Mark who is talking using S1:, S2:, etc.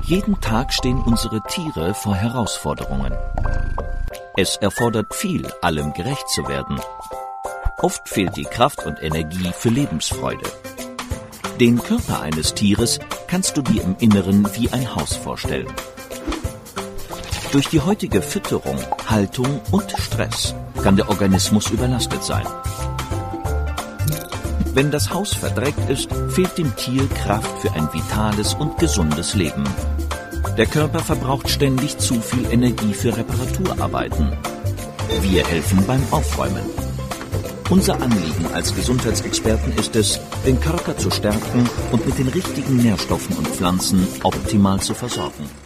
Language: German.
S1: Jeden Tag stehen unsere Tiere vor Herausforderungen. Es erfordert viel, allem gerecht zu werden. Oft fehlt die Kraft und Energie für Lebensfreude. Den Körper eines Tieres kannst du dir im Inneren wie ein Haus vorstellen. Durch die heutige Fütterung, Haltung und Stress kann der Organismus überlastet sein. Wenn das Haus verdreckt ist, fehlt dem Tier Kraft für ein vitales und gesundes Leben. Der Körper verbraucht ständig zu viel Energie für Reparaturarbeiten. Wir helfen beim Aufräumen. Unser Anliegen als Gesundheitsexperten ist es, den Körper zu stärken und mit den richtigen Nährstoffen und Pflanzen optimal zu versorgen.